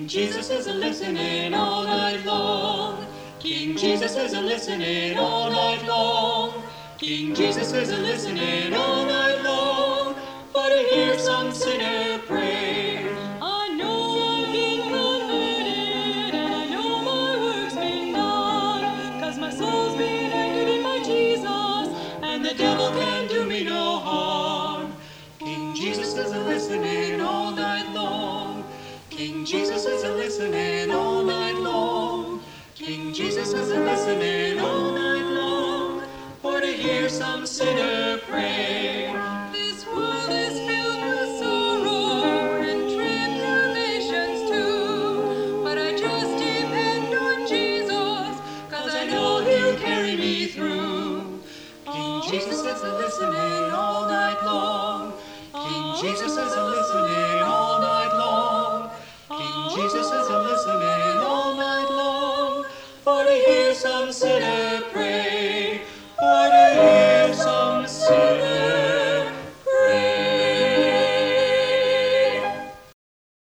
King Jesus is a-listening all night long. King Jesus is a-listening all night long. King Jesus is a-listening all night long. For to hear some sinner pray. I know I've been converted, and I know my work's been done. 'Cause my soul's been anchored by Jesus, and the devil can do me no harm. King Jesus is a-listening all night long. King Jesus is a-listening all night long. King Jesus is a-listening all night long. For to hear some sinner pray. This world is filled with sorrow and tribulations too. But I just depend on Jesus, 'cause I know he'll carry me through. King Jesus is a-listening all night long. King Jesus is a-listening all night long. King Jesus is a-listening all night long. For to hear some sinner pray.